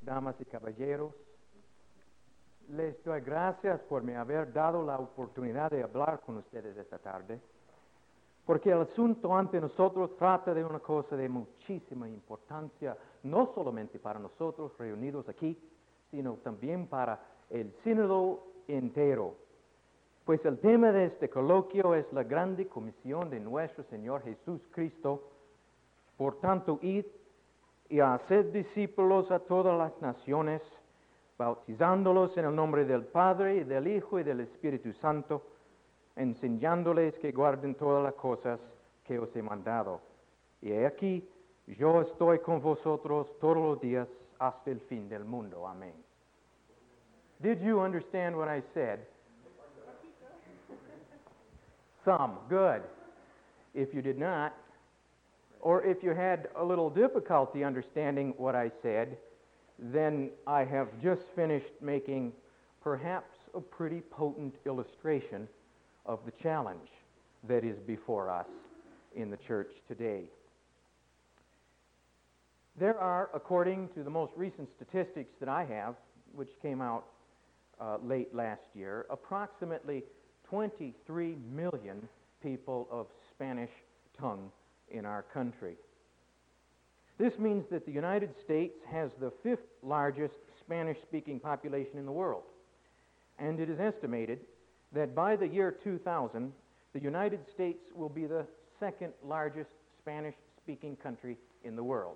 damas y caballeros, les doy gracias por me haber dado la oportunidad de hablar con ustedes esta tarde, porque el asunto ante nosotros trata de una cosa de muchísima importancia, no solamente para nosotros reunidos aquí, sino también para el sínodo entero. Pues el tema de este coloquio es la grande comisión de nuestro Señor Jesús Cristo. Por tanto, id y haced discípulos a todas las naciones, bautizándolos en el nombre del Padre, y del Hijo, y del Espíritu Santo, enseñándoles que guarden todas las cosas que os he mandado. Y he aquí, yo estoy con vosotros todos los días hasta el fin del mundo. Amén. Did you understand what I said? Some. Good. If you did not, or if you had a little difficulty understanding what I said, then I have just finished making perhaps a pretty potent illustration of the challenge that is before us in the church today. There are, according to the most recent statistics that I have, which came out late last year, approximately 23 million people of Spanish tongue in our country. This means that the United States has the fifth largest Spanish-speaking population in the world. And it is estimated that by the year 2000, the United States will be the second largest Spanish-speaking country in the world.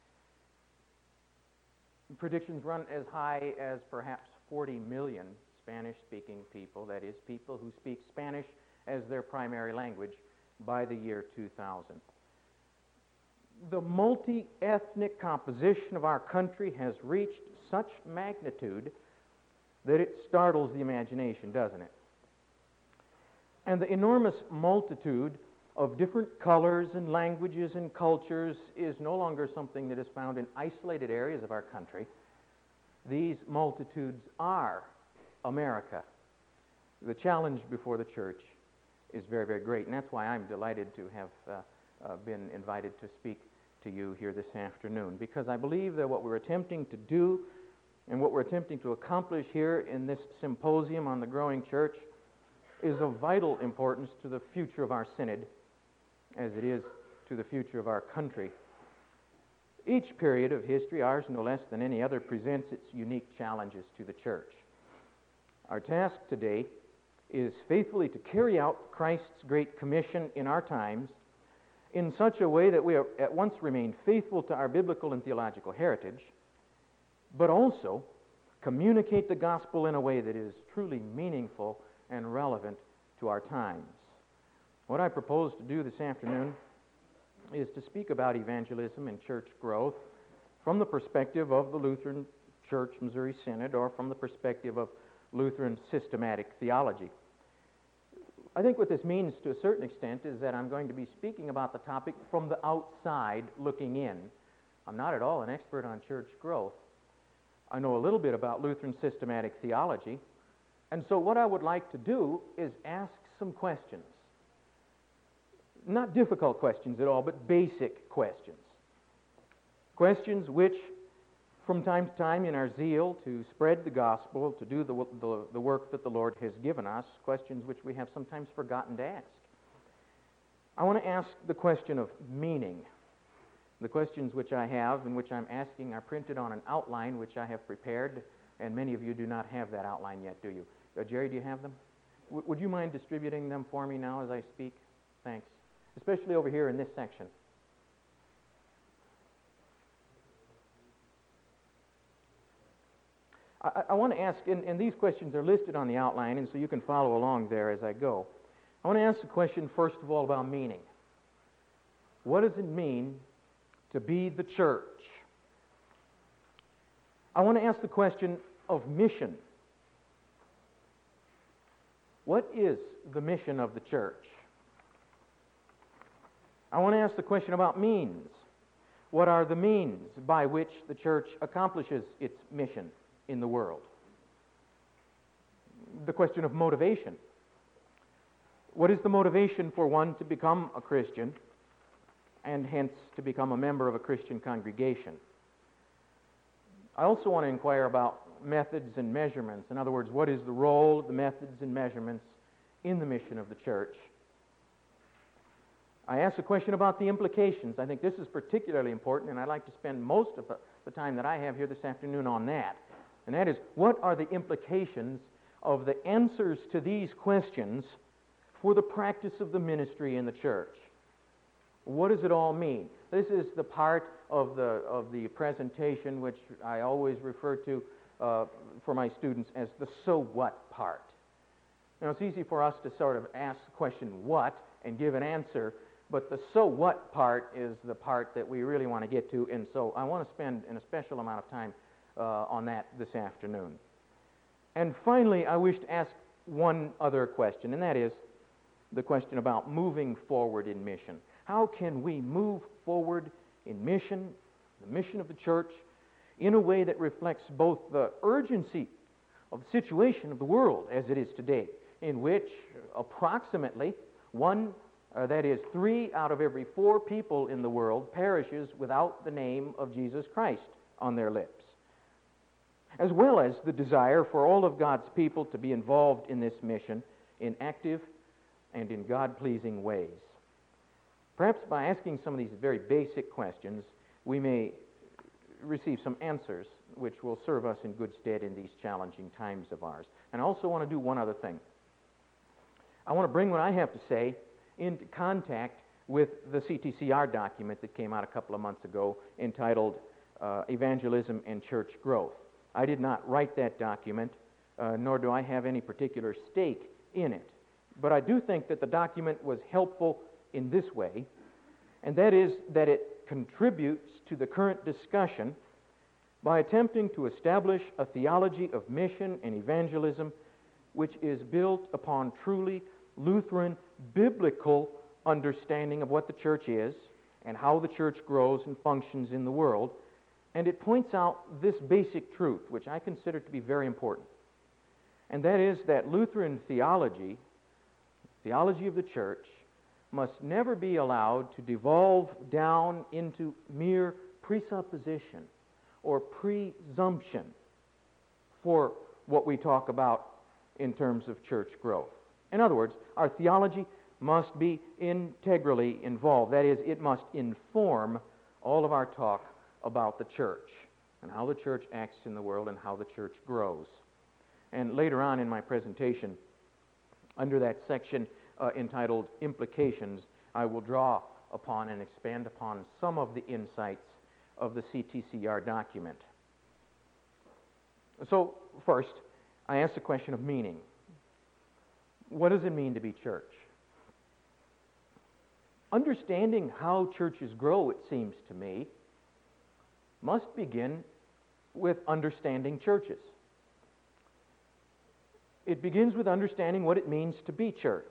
Predictions run as high as perhaps 40 million Spanish-speaking people, that is, people who speak Spanish as their primary language, by the year 2000. The multi-ethnic composition of our country has reached such magnitude that it startles the imagination, doesn't it? And the enormous multitude of different colors and languages and cultures is no longer something that is found in isolated areas of our country. These multitudes are America. The challenge before the church is very, very great, and that's why I'm delighted to have been invited to speak to you here this afternoon, because I believe that what we're attempting to do and what we're attempting to accomplish here in this symposium on the growing church is of vital importance to the future of our synod, as it is to the future of our country. Each period of history, ours no less than any other, presents its unique challenges to the church. Our task today is faithfully to carry out Christ's great commission in our times in such a way that we at once remain faithful to our biblical and theological heritage, but also communicate the gospel in a way that is truly meaningful and relevant to our times. What I propose to do this afternoon is to speak about evangelism and church growth from the perspective of the Lutheran Church Missouri Synod, or from the perspective of Lutheran systematic theology. I think what this means to a certain extent is that I'm going to be speaking about the topic from the outside looking in. I'm not at all an expert on church growth. I know a little bit about Lutheran systematic theology, and so what I would like to do is ask some questions. Not difficult questions at all, but basic questions. Questions which, from time to time, in our zeal to spread the gospel, to do the work that the Lord has given us, questions which we have sometimes forgotten to ask. I want to ask the question of meaning. The questions which I have and which I'm asking are printed on an outline which I have prepared, and many of you do not have that outline yet, do you? Jerry, do you have them? Would you mind distributing them for me now as I speak? Thanks. Especially over here in this section. I want to ask, and these questions are listed on the outline, and so you can follow along there as I go. I want to ask the question, first of all, about meaning. What does it mean to be the church? I want to ask the question of mission. What is the mission of the church? I want to ask the question about means. What are the means by which the church accomplishes its mission in the world? The question of motivation. What is the motivation for one to become a Christian and hence to become a member of a Christian congregation? I also want to inquire about methods and measurements. In other words, what is the role of the methods and measurements in the mission of the church? I asked a question about the implications. I think this is particularly important, and I'd like to spend most of the time that I have here this afternoon on that. And that is, what are the implications of the answers to these questions for the practice of the ministry in the church? What does it all mean? This is the part of the presentation which I always refer to for my students as the so what part. Now, it's easy for us to sort of ask the question what and give an answer, but the so what part is the part that we really want to get to, and so I want to spend a special amount of time on that this afternoon. And finally, I wish to ask one other question, and that is the question about moving forward in mission. How can we move forward in mission, the mission of the church, in a way that reflects both the urgency of the situation of the world as it is today, in which approximately that is 3 out of every 4 people in the world perishes without the name of Jesus Christ on their lips, as well as the desire for all of God's people to be involved in this mission in active and in God-pleasing ways. Perhaps by asking some of these very basic questions, we may receive some answers which will serve us in good stead in these challenging times of ours. And I also want to do one other thing. I want to bring what I have to say into contact with the CTCR document that came out a couple of months ago entitled Evangelism and Church Growth. I did not write that document, nor do I have any particular stake in it. But I do think that the document was helpful in this way, and that is that it contributes to the current discussion by attempting to establish a theology of mission and evangelism which is built upon truly Lutheran biblical understanding of what the church is and how the church grows and functions in the world. And it points out this basic truth, which I consider to be very important, and that is that Lutheran theology of the church, must never be allowed to devolve down into mere presupposition or presumption for what we talk about in terms of church growth. In other words, our theology must be integrally involved. That is, it must inform all of our talk about the church and how the church acts in the world and how the church grows. And later on in my presentation, under that section entitled Implications, I will draw upon and expand upon some of the insights of the CTCR document. So, first, I asked the question of meaning. What does it mean to be church? Understanding how churches grow, it seems to me, must begin with understanding churches. It begins with understanding what it means to be church.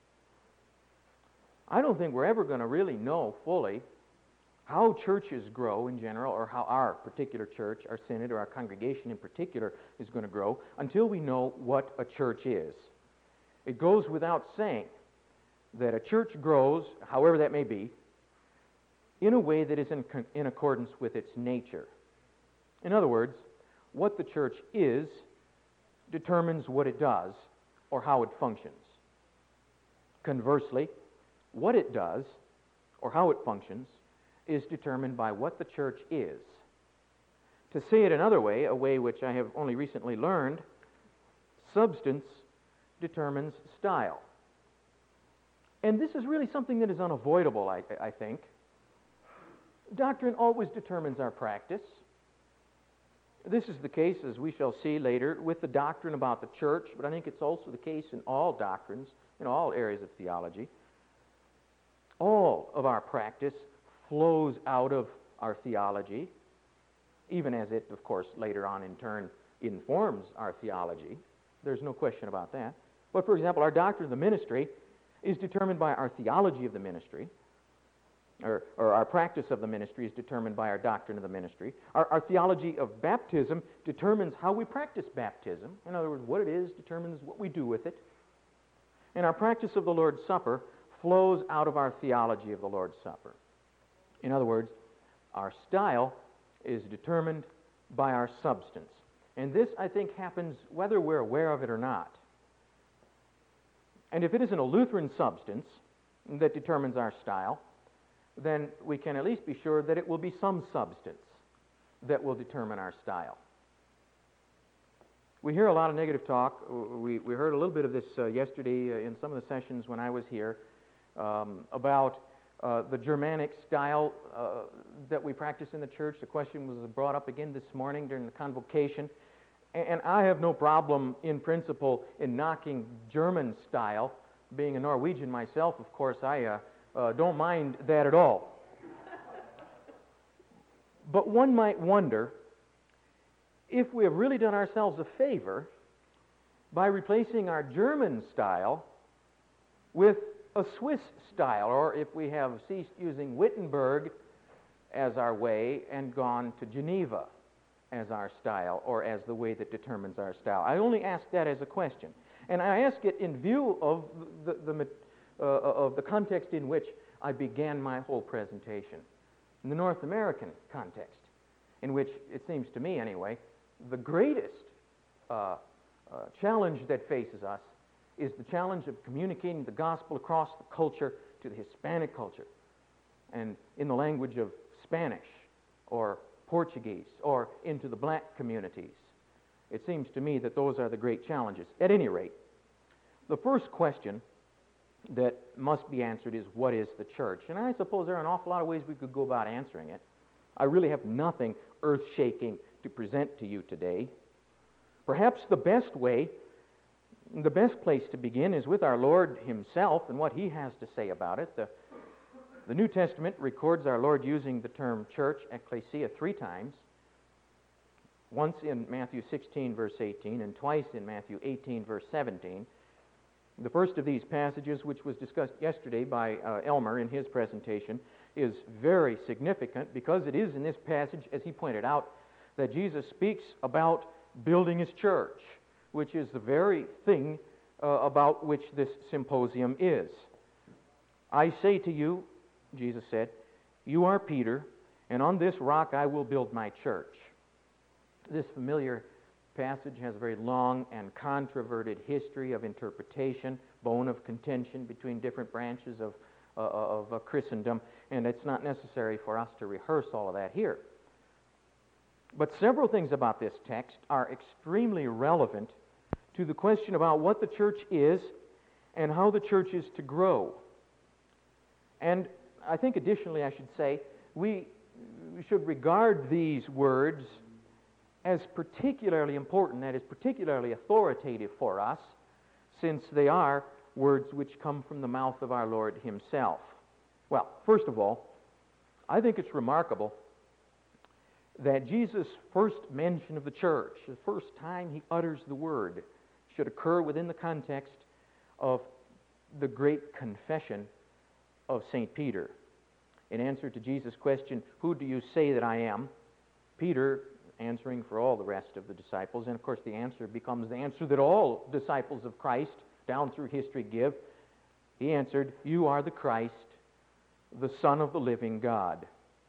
I don't think we're ever going to really know fully how churches grow in general, or how our particular church, our synod, or our congregation in particular is going to grow until we know what a church is. It goes without saying that a church grows, however that may be, in a way that is in accordance with its nature. In other words, what the church is determines what it does or how it functions. Conversely, what it does or how it functions is determined by what the church is. To say it another way, a way which I have only recently learned, substance determines style. And this is really something that is unavoidable, I think. Doctrine always determines our practice. This is the case, as we shall see later, with the doctrine about the church, but I think it's also the case in all doctrines, in all areas of theology. All of our practice flows out of our theology, even as it, of course, later on in turn informs our theology. There's no question about that. But, for example, our doctrine of the ministry is determined by our theology of the ministry, or our practice of the ministry is determined by our doctrine of the ministry. Our theology of baptism determines how we practice baptism. In other words, what it is determines what we do with it. And our practice of the Lord's Supper flows out of our theology of the Lord's Supper. In other words, our style is determined by our substance. And this, I think, happens whether we're aware of it or not. And if it isn't a Lutheran substance that determines our style, then we can at least be sure that it will be some substance that will determine our style. We hear a lot of negative talk. We heard a little bit of this yesterday in some of the sessions when I was here about the Germanic style that we practice in the church. The question was brought up again this morning during the convocation. And I have no problem in principle in knocking German style. Being a Norwegian myself, of course, I don't mind that at all. But one might wonder if we have really done ourselves a favor by replacing our German style with a Swiss style, or if we have ceased using Wittenberg as our way and gone to Geneva as our style, or as the way that determines our style. I only ask that as a question. And I ask it in view of the context in which I began my whole presentation. In the North American context, in which, it seems to me anyway, the greatest challenge that faces us is the challenge of communicating the gospel across the culture to the Hispanic culture, and in the language of Spanish or Portuguese, or into the black communities. It seems to me that those are the great challenges. At any rate, the first question that must be answered is, what is the church? And I suppose there are an awful lot of ways we could go about answering it. I really have nothing earth-shaking to present to you today. Perhaps the best way, the best place to begin is with our Lord himself and what he has to say about it. The New Testament records our Lord using the term church, ecclesia, 3 times. Once in Matthew 16, verse 18, and twice in Matthew 18, verse 17. The first of these passages, which was discussed yesterday by Elmer in his presentation, is very significant because it is in this passage, as he pointed out, that Jesus speaks about building his church, which is the very thing about which this symposium is. I say to you, Jesus said, you are Peter, and on this rock I will build my church. This familiar passage has a very long and controverted history of interpretation, bone of contention between different branches of Christendom, and it's not necessary for us to rehearse all of that here. But several things about this text are extremely relevant to the question about what the church is and how the church is to grow. And I think additionally I should say, we should regard these words as particularly important, that is particularly authoritative for us, since they are words which come from the mouth of our Lord himself. Well, first of all, I think it's remarkable that Jesus' first mention of the church, the first time he utters the word, should occur within the context of the great confession of St. Peter. In answer to Jesus' question, who do you say that I am? Peter, answering for all the rest of the disciples, and of course the answer becomes the answer that all disciples of Christ down through history give. He answered, you are the Christ, the Son of the living God.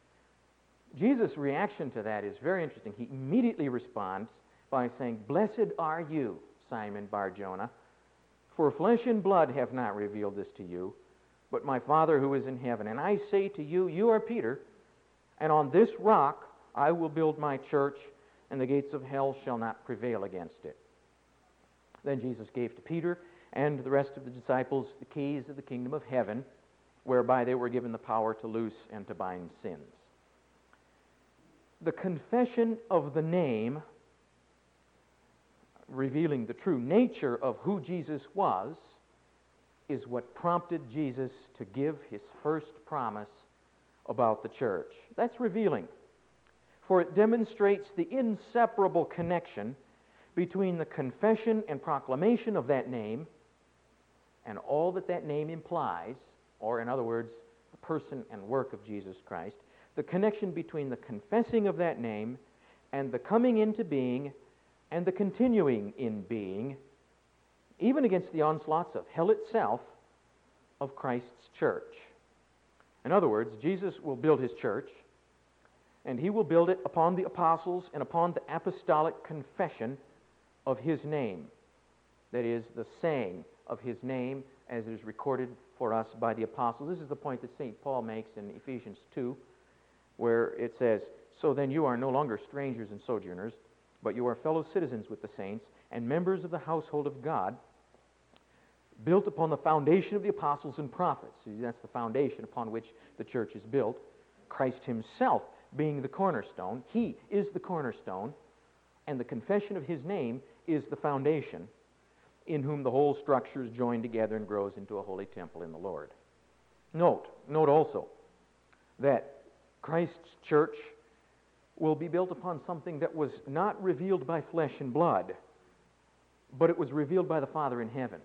Jesus' reaction to that is very interesting. He immediately responds by saying, blessed are you, Simon Bar-Jonah, for flesh and blood have not revealed this to you, but my Father who is in heaven. And I say to you, you are Peter, and on this rock I will build my church, and the gates of hell shall not prevail against it. Then Jesus gave to Peter and the rest of the disciples the keys of the kingdom of heaven, whereby they were given the power to loose and to bind sins. The confession of the name, revealing the true nature of who Jesus was, is what prompted Jesus to give his first promise about the church. That's revealing, for it demonstrates the inseparable connection between the confession and proclamation of that name and all that that name implies, or in other words, the person and work of Jesus Christ, the connection between the confessing of that name and the coming into being and the continuing in being, even against the onslaughts of hell itself, of Christ's church. In other words, Jesus will build his church, And he will build it upon the apostles and upon the apostolic confession of his name. That is, the saying of his name as it is recorded for us by the apostles. This is the point that St. Paul makes in Ephesians 2, where it says, "So then you are no longer strangers and sojourners, but you are fellow citizens with the saints and members of the household of God, built upon the foundation of the apostles and prophets." See, that's the foundation upon which the church is built. Christ himself being the cornerstone. He is the cornerstone, and the confession of his name is the foundation, in whom the whole structure is joined together and grows into a holy temple in the Lord. Note also that Christ's church will be built upon something that was not revealed by flesh and blood, but it was revealed by the Father in heaven.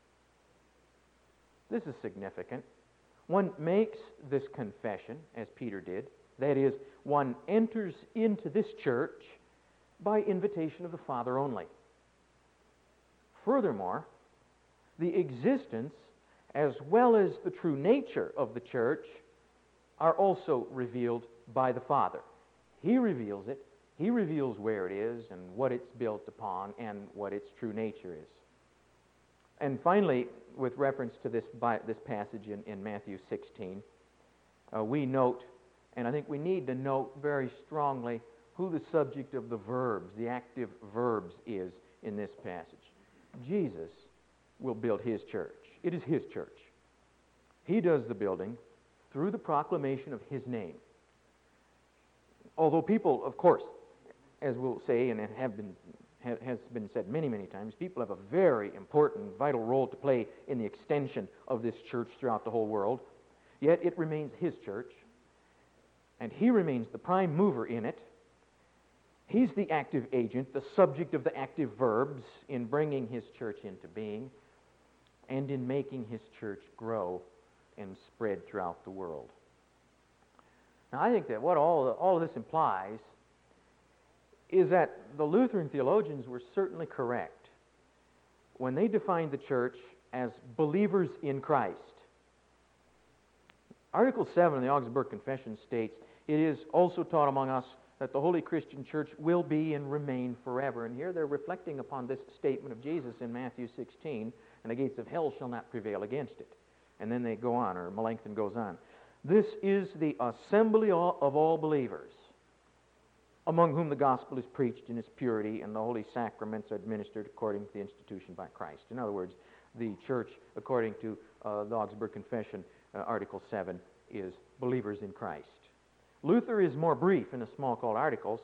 This is significant. One makes this confession, as Peter did. That is, one enters into this church by invitation of the Father only. Furthermore, the existence as well as the true nature of the church are also revealed by the Father. He reveals it. He reveals where it is and what it's built upon and what its true nature is. And finally, with reference to this passage in Matthew 16, we note, and I think we need to note very strongly, who the subject of the verbs, the active verbs, is in this passage. Jesus will build his church. It is his church. He does the building through the proclamation of his name. Although people, of course, as we'll say and has been said many, many times, people have a very important, vital role to play in the extension of this church throughout the whole world. Yet it remains his church, and he remains the prime mover in it. He's the active agent, the subject of the active verbs in bringing his church into being and in making his church grow and spread throughout the world. Now, I think that what all of this implies is that the Lutheran theologians were certainly correct when they defined the church as believers in Christ. Article 7 of the Augsburg Confession states, "It is also taught among us that the Holy Christian Church will be and remain forever." And here they're reflecting upon this statement of Jesus in Matthew 16, "And the gates of hell shall not prevail against it." And then they go on, or Melanchthon goes on. "This is the assembly of all believers, among whom the gospel is preached in its purity and the holy sacraments are administered according to the institution by Christ." In other words, the church, according to the Augsburg Confession, Article 7, is believers in Christ. Luther is more brief in a small called Articles.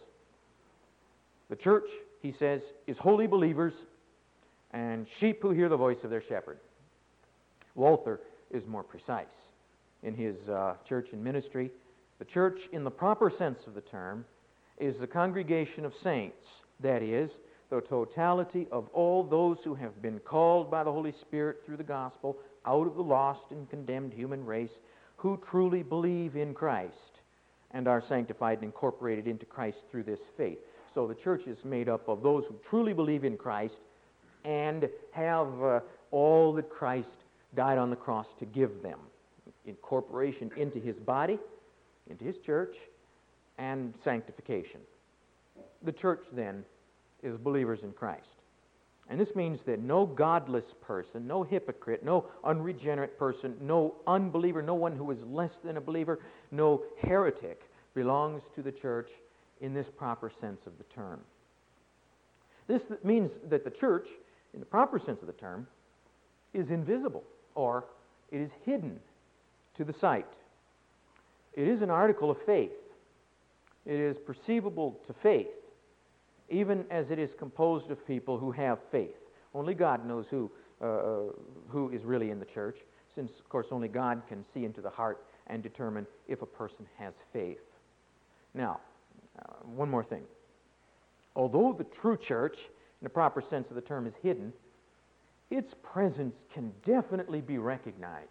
The church, he says, is holy believers and sheep who hear the voice of their shepherd. Walther is more precise in his Church and Ministry. The church, in the proper sense of the term, is the congregation of saints, that is, the totality of all those who have been called by the Holy Spirit through the gospel out of the lost and condemned human race, who truly believe in Christ and are sanctified and incorporated into Christ through this faith. So the church is made up of those who truly believe in Christ and have all that Christ died on the cross to give them. Incorporation into his body, into his church, and sanctification. The church, then, is believers in Christ. And this means that no godless person, no hypocrite, no unregenerate person, no unbeliever, no one who is less than a believer, no heretic belongs to the church in this proper sense of the term. This means that the church, in the proper sense of the term, is invisible, or it is hidden to the sight. It is an article of faith. It is perceivable to faith, even as it is composed of people who have faith. Only God knows who is really in the church, since, of course, only God can see into the heart and determine if a person has faith. Now, one more thing. Although the true church, in the proper sense of the term, is hidden, its presence can definitely be recognized.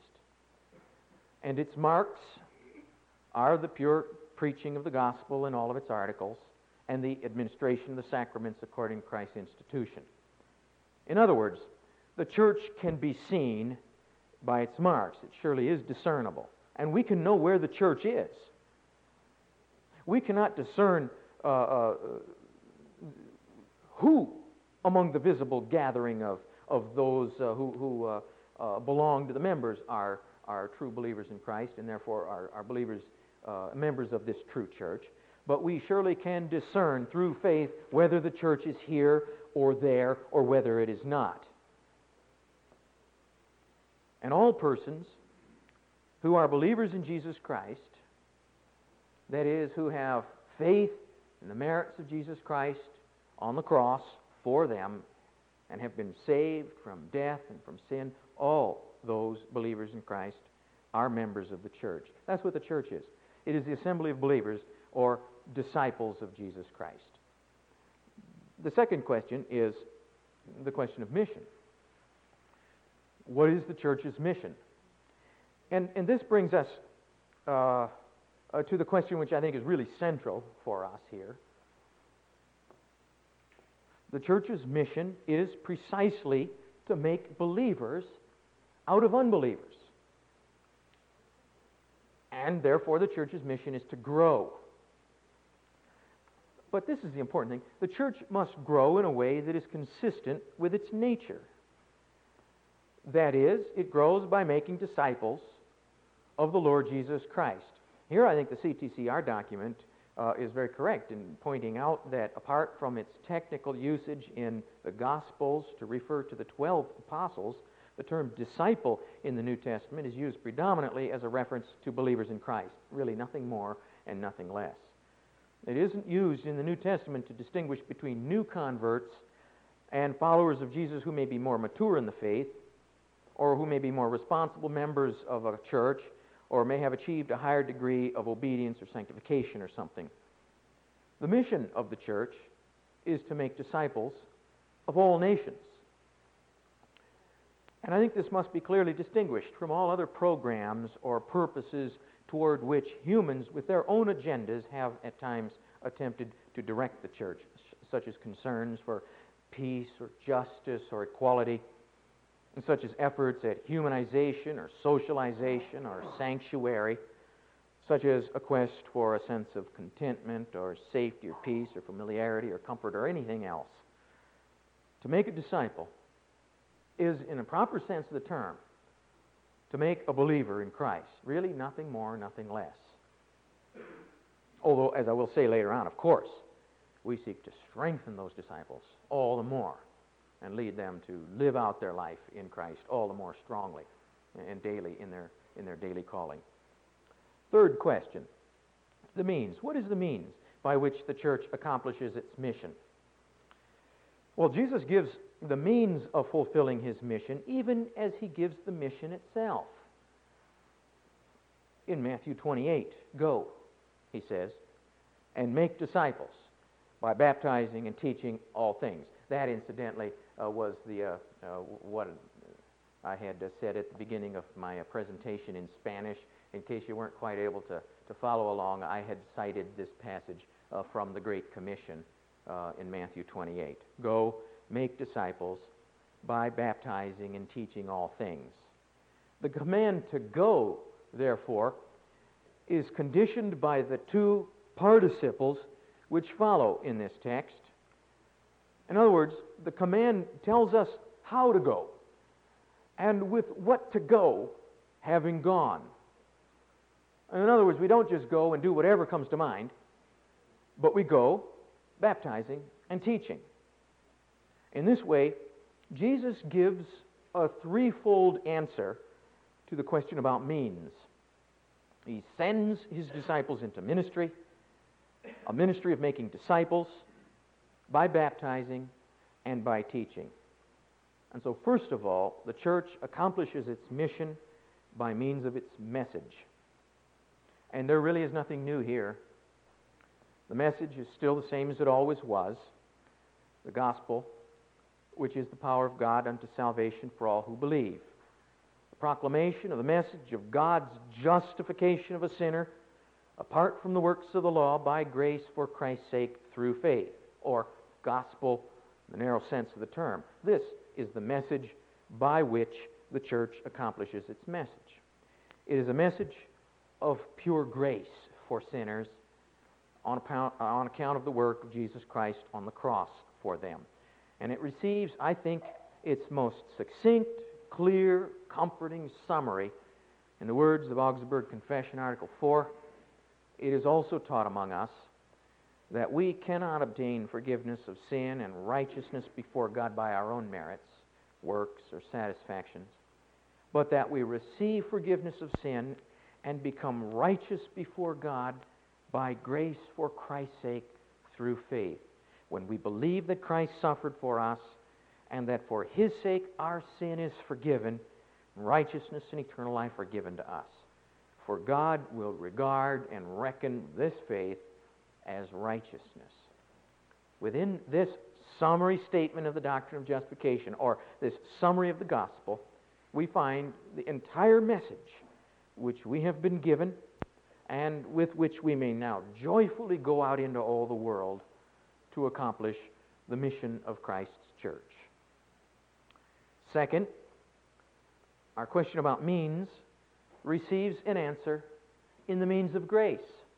And its marks are the pure preaching of the gospel in all of its articles, and the administration of the sacraments according to Christ's institution. In other words, the church can be seen by its marks. It surely is discernible. And we can know where the church is. We cannot discern who among the visible gathering of those who belong to the members are true believers in Christ and therefore are believers, members of this true church. But we surely can discern through faith whether the church is here or there or whether it is not. And all persons who are believers in Jesus Christ, that is, who have faith in the merits of Jesus Christ on the cross for them and have been saved from death and from sin, all those believers in Christ are members of the church. That's what the church is. It is the assembly of believers or disciples of Jesus Christ. The second question is the question of mission. What is the church's mission? And this brings us to the question which I think is really central for us here. The church's mission is precisely to make believers out of unbelievers. And therefore the church's mission is to grow. But this is the important thing. The church must grow in a way that is consistent with its nature. That is, it grows by making disciples of the Lord Jesus Christ. Here I think the CTCR document is very correct in pointing out that apart from its technical usage in the Gospels to refer to the 12 apostles, the term disciple in the New Testament is used predominantly as a reference to believers in Christ. Really nothing more and nothing less. It isn't used in the New Testament to distinguish between new converts and followers of Jesus who may be more mature in the faith or who may be more responsible members of a church or may have achieved a higher degree of obedience or sanctification or something. The mission of the church is to make disciples of all nations. And I think this must be clearly distinguished from all other programs or purposes toward which humans with their own agendas have at times attempted to direct the church, such as concerns for peace or justice or equality, and such as efforts at humanization or socialization or sanctuary, such as a quest for a sense of contentment or safety or peace or familiarity or comfort or anything else. To make a disciple is, in a proper sense of the term, to make a believer in Christ. Really nothing more, nothing less. Although, as I will say later on, of course, we seek to strengthen those disciples all the more and lead them to live out their life in Christ all the more strongly and daily in their daily calling. Third question, the means. What is the means by which the church accomplishes its mission? Well, Jesus gives the means of fulfilling his mission even as he gives the mission itself. In Matthew 28, go, he says, and make disciples by baptizing and teaching all things. That, incidentally, was what I had said at the beginning of my presentation in Spanish. In case you weren't quite able to follow along, I had cited this passage from the Great Commission in Matthew 28. Go, make disciples by baptizing and teaching all things. The command to go, therefore, is conditioned by the two participles which follow in this text. In other words, the command tells us how to go, and with what to go having gone. In other words, we don't just go and do whatever comes to mind, but we go baptizing and teaching. In this way, Jesus gives a threefold answer to the question about means. He sends his disciples into ministry, a ministry of making disciples, by baptizing and by teaching. And so, first of all, the church accomplishes its mission by means of its message. And there really is nothing new here. The message is still the same as it always was. The gospel, which is the power of God unto salvation for all who believe. The proclamation of the message of God's justification of a sinner apart from the works of the law by grace for Christ's sake through faith, or gospel in the narrow sense of the term. This is the message by which the church accomplishes its message. It is a message of pure grace for sinners, on account of the work of Jesus Christ on the cross for them. And it receives, I think, its most succinct, clear, comforting summary in the words of Augsburg Confession, Article 4. It is also taught among us that we cannot obtain forgiveness of sin and righteousness before God by our own merits, works, or satisfactions, but that we receive forgiveness of sin and become righteous before God by grace for Christ's sake through faith. When we believe that Christ suffered for us and that for His sake our sin is forgiven, righteousness and eternal life are given to us. For God will regard and reckon this faith as righteousness. Within this summary statement of the doctrine of justification, or this summary of the gospel, we find the entire message which we have been given and with which we may now joyfully go out into all the world to accomplish the mission of Christ's church. Second, our question about means receives an answer in the means of grace.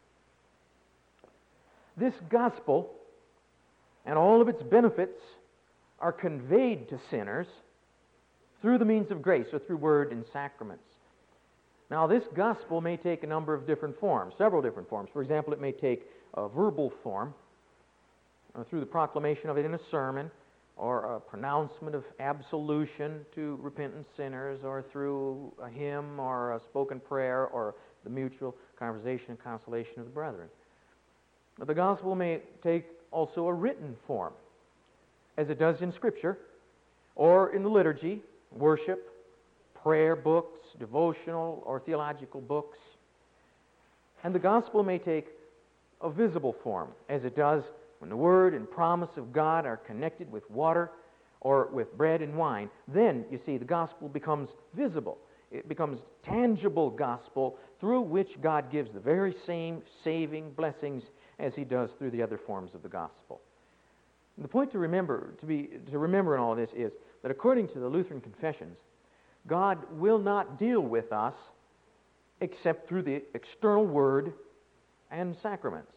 This gospel and all of its benefits are conveyed to sinners through the means of grace, or through word and sacraments. Now, this gospel may take a number of different forms, several different forms. For example, it may take a verbal form through the proclamation of it in a sermon, or a pronouncement of absolution to repentant sinners, or through a hymn or a spoken prayer, or the mutual conversation and consolation of the brethren. But the gospel may take also a written form, as it does in Scripture, or in the liturgy, worship, prayer books, devotional or theological books. And the gospel may take a visible form, as it does when the word and promise of God are connected with water or with bread and wine. Then, you see, the gospel becomes visible. It becomes tangible gospel through which God gives the very same saving blessings as He does through the other forms of the gospel. And the point to remember in all this is that according to the Lutheran confessions, God will not deal with us except through the external word and sacraments.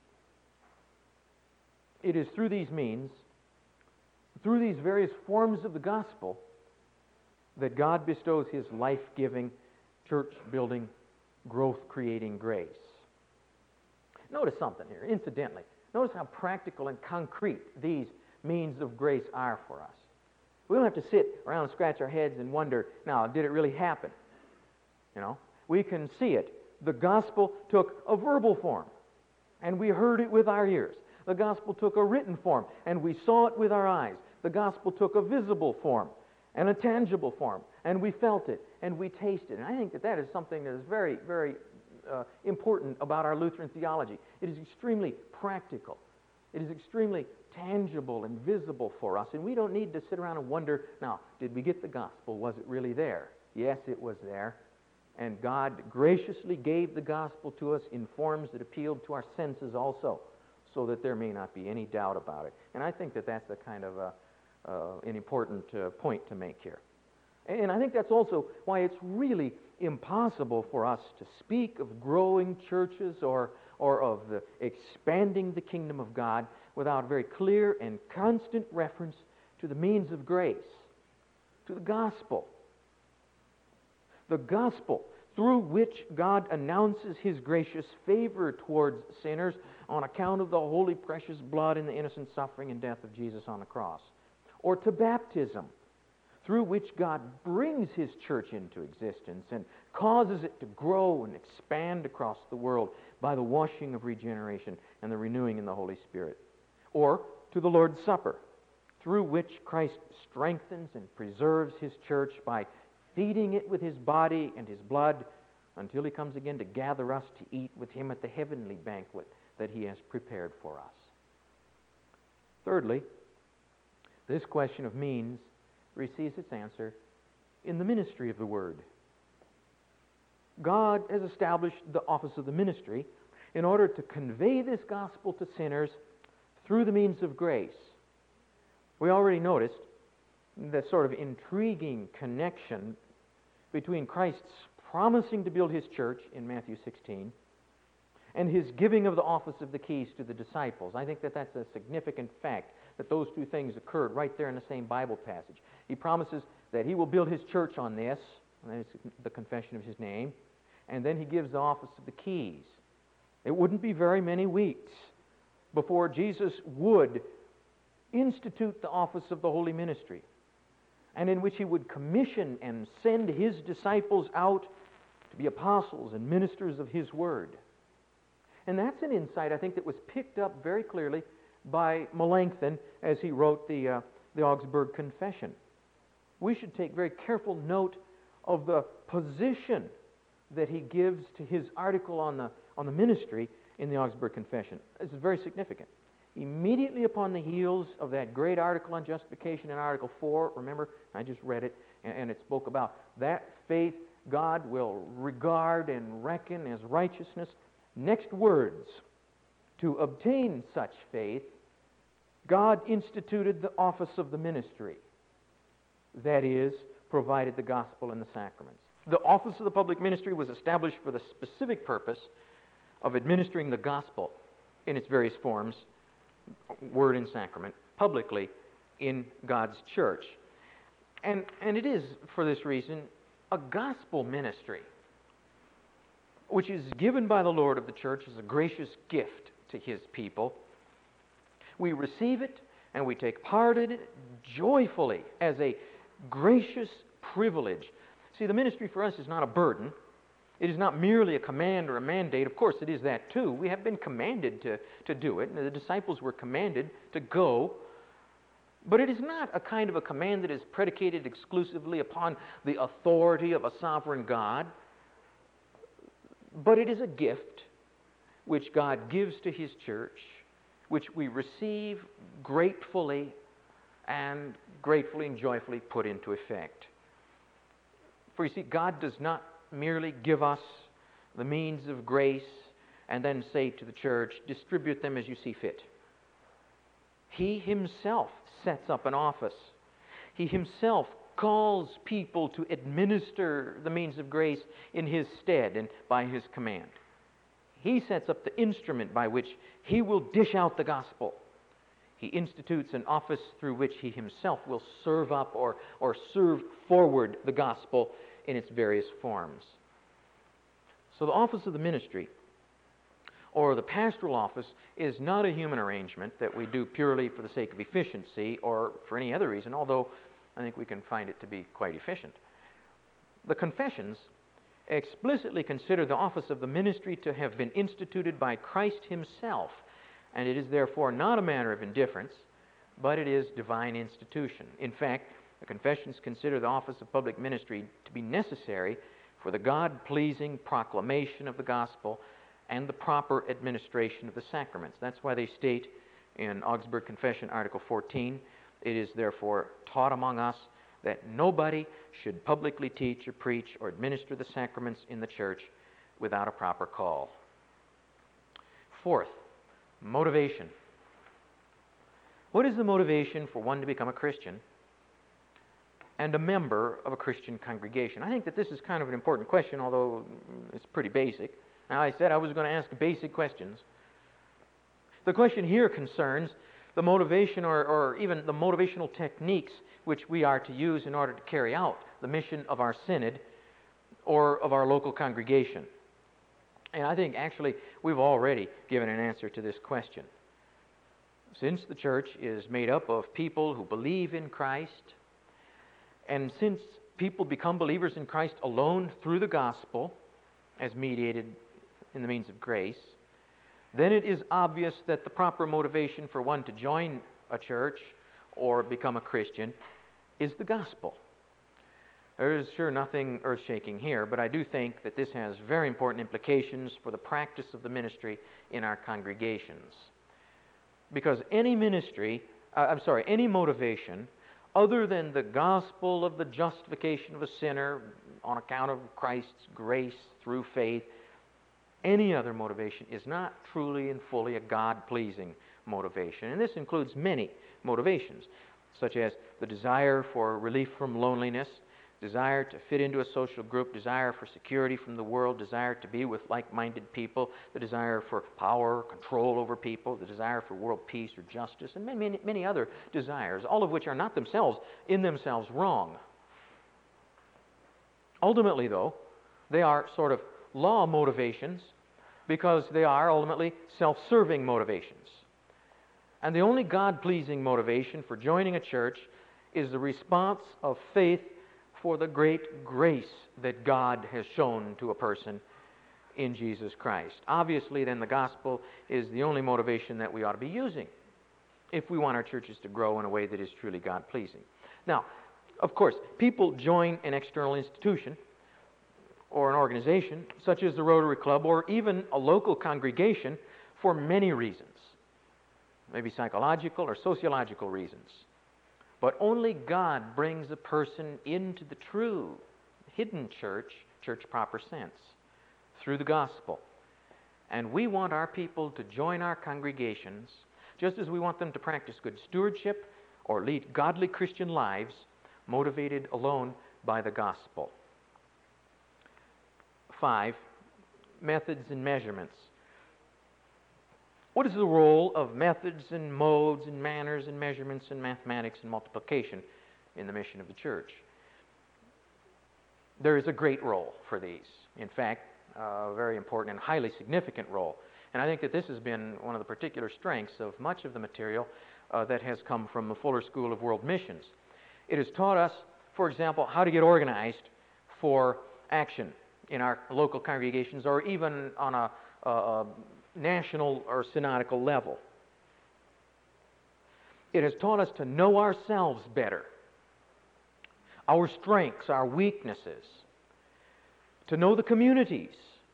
It is through these means, through these various forms of the gospel, that God bestows His life-giving, church-building, growth-creating grace. Notice something here, incidentally. Notice how practical and concrete these means of grace are for us. We don't have to sit around and scratch our heads and wonder, now, did it really happen? You know, we can see it. The gospel took a verbal form, and we heard it with our ears. The gospel took a written form, and we saw it with our eyes. The gospel took a visible form and a tangible form, and we felt it, and we tasted it. And I think that is something that is very, very important about our Lutheran theology. It is extremely practical. It is extremely tangible and visible for us, and we don't need to sit around and wonder, now, did we get the gospel? Was it really there? Yes, it was there. And God graciously gave the gospel to us in forms that appealed to our senses also, so that there may not be any doubt about it. And I think that that's the kind of an important point to make here. And I think that's also why it's really impossible for us to speak of growing churches or of expanding the kingdom of God without very clear and constant reference to the means of grace, to the gospel. The gospel through which God announces His gracious favor towards sinners on account of the holy, precious blood and the innocent suffering and death of Jesus on the cross. Or to baptism, through which God brings His church into existence and causes it to grow and expand across the world by the washing of regeneration and the renewing in the Holy Spirit. Or to the Lord's Supper, through which Christ strengthens and preserves His church by feeding it with His body and His blood until He comes again to gather us to eat with Him at the heavenly banquet that He has prepared for us. Thirdly, this question of means receives its answer in the ministry of the Word. God has established the office of the ministry in order to convey this gospel to sinners through the means of grace. We already noticed the sort of intriguing connection between Christ's promising to build His church in Matthew 16 and his giving of the office of the keys to the disciples. I think that that's a significant fact, that those two things occurred right there in the same Bible passage. He promises that he will build his church on this, and that is the confession of his name, and then he gives the office of the keys. It wouldn't be very many weeks before Jesus would institute the office of the holy ministry, and in which he would commission and send his disciples out to be apostles and ministers of his word. And that's an insight, I think, that was picked up very clearly by Melanchthon as he wrote the Augsburg Confession. We should take very careful note of the position that he gives to his article on the ministry in the Augsburg Confession. This is very significant. Immediately upon the heels of that great article on justification in Article 4, remember, I just read it, and it spoke about that faith God will regard and reckon as righteousness. Next words, to obtain such faith, God instituted the office of the ministry. That is, provided the gospel and the sacraments. The office of the public ministry was established for the specific purpose of administering the gospel in its various forms, word and sacrament, publicly in God's church. And it is, for this reason, a gospel ministry, which is given by the Lord of the church as a gracious gift to his people. We receive it and we take part in it joyfully as a gracious privilege. See, the ministry for us is not a burden. It is not merely a command or a mandate. Of course, it is that too. We have been commanded to do it. The disciples were commanded to go. But it is not a kind of a command that is predicated exclusively upon the authority of a sovereign God. But it is a gift which God gives to his church, which we receive gratefully and joyfully put into effect. For you see, God does not merely give us the means of grace and then say to the church, distribute them as you see fit. He himself sets up an office. He himself calls people to administer the means of grace in his stead and by his command. He sets up the instrument by which he will dish out the gospel. He institutes an office through which he himself will serve up or serve forward the gospel in its various forms. So the office of the ministry, or the pastoral office, is not a human arrangement that we do purely for the sake of efficiency or for any other reason, although I think we can find it to be quite efficient. The Confessions explicitly consider the office of the ministry to have been instituted by Christ himself, and it is therefore not a matter of indifference, but it is divine institution. In fact, the Confessions consider the office of public ministry to be necessary for the God-pleasing proclamation of the gospel and the proper administration of the sacraments. That's why they state in Augsburg Confession, Article 14, it is therefore taught among us that nobody should publicly teach or preach or administer the sacraments in the church without a proper call. Fourth, motivation. What is the motivation for one to become a Christian and a member of a Christian congregation? I think that this is kind of an important question, although it's pretty basic. Now, I said I was going to ask basic questions. The question here concerns the motivation or even the motivational techniques which we are to use in order to carry out the mission of our synod or of our local congregation. And I think actually we've already given an answer to this question. Since the church is made up of people who believe in Christ, and since people become believers in Christ alone through the gospel as mediated in the means of grace, then it is obvious that the proper motivation for one to join a church or become a Christian is the gospel. There is sure nothing earth-shaking here, but I do think that this has very important implications for the practice of the ministry in our congregations. Because any motivation other than the gospel of the justification of a sinner on account of Christ's grace through faith, any other motivation is not truly and fully a God-pleasing motivation. And this includes many motivations, such as the desire for relief from loneliness, desire to fit into a social group, desire for security from the world, desire to be with like-minded people, the desire for power, control over people, the desire for world peace or justice, and many, many other desires, all of which are not themselves, in themselves, wrong. Ultimately, though, they are sort of law motivations because they are ultimately self-serving motivations. And the only God-pleasing motivation for joining a church is the response of faith for the great grace that God has shown to a person in Jesus Christ. Obviously, then, the gospel is the only motivation that we ought to be using if we want our churches to grow in a way that is truly God-pleasing. Now, of course, people join an external institution or an organization, such as the Rotary Club or even a local congregation, for many reasons. Maybe psychological or sociological reasons. But only God brings a person into the true, hidden church proper sense, through the gospel. And we want our people to join our congregations, just as we want them to practice good stewardship or lead godly Christian lives, motivated alone by the gospel. 5, methods and measurements. What is the role of methods and modes and manners and measurements and mathematics and multiplication in the mission of the church? There is a great role for these. In fact, a very important and highly significant role. And I think that this has been one of the particular strengths of much of the material that has come from the Fuller School of World Missions. It has taught us, for example, how to get organized for action in our local congregations or even on a national or synodical level. It has taught us to know ourselves better, our strengths, our weaknesses, to know the communities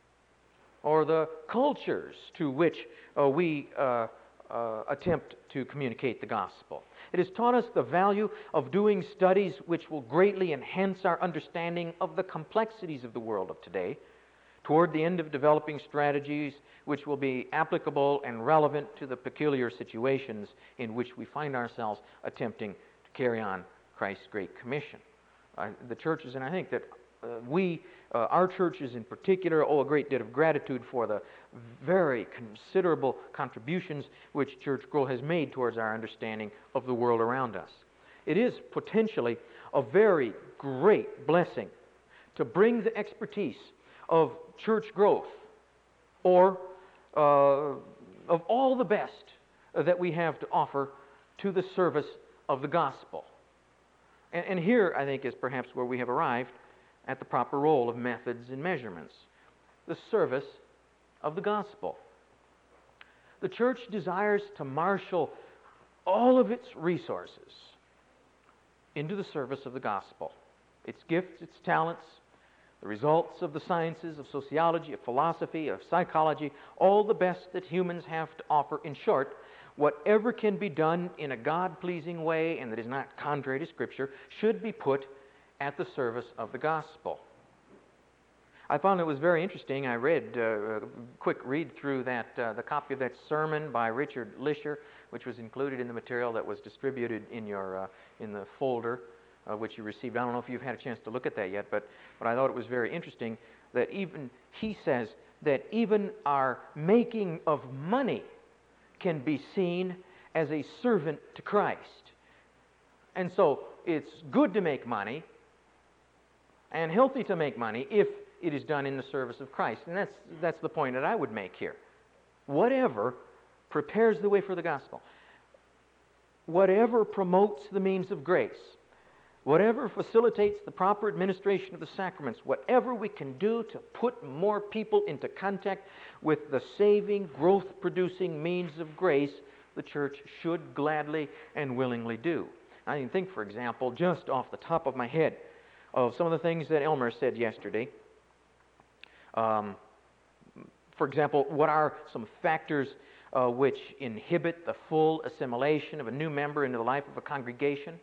or the cultures to which we attempt to communicate the gospel. It has taught us the value of doing studies which will greatly enhance our understanding of the complexities of the world of today, toward the end of developing strategies which will be applicable and relevant to the peculiar situations in which we find ourselves attempting to carry on Christ's Great Commission. The churches, and I think that our churches in particular, owe a great debt of gratitude for the very considerable contributions which Church Growth has made towards our understanding of the world around us. It is potentially a very great blessing to bring the expertise of church growth, or of all the best that we have to offer to the service of the gospel. And here, I think, is perhaps where we have arrived at the proper role of methods and measurements. The service of the gospel. The church desires to marshal all of its resources into the service of the gospel. Its gifts, its talents, the results of the sciences, of sociology, of philosophy, of psychology, all the best that humans have to offer. In short, whatever can be done in a God-pleasing way and that is not contrary to Scripture should be put at the service of the gospel. I found it was very interesting. I read a quick read through that the copy of that sermon by Richard Lisher, which was included in the material that was distributed in your in the folder which you received. I don't know if you've had a chance to look at that yet, but I thought it was very interesting that even he says that even our making of money can be seen as a servant to Christ. And so it's good to make money and healthy to make money if it is done in the service of Christ. And that's the point that I would make here. Whatever prepares the way for the gospel, whatever promotes the means of grace, whatever facilitates the proper administration of the sacraments, whatever we can do to put more people into contact with the saving, growth-producing means of grace, the church should gladly and willingly do. I can think, for example, just off the top of my head, of some of the things that Elmer said yesterday. For example, what are some factors which inhibit the full assimilation of a new member into the life of a congregation?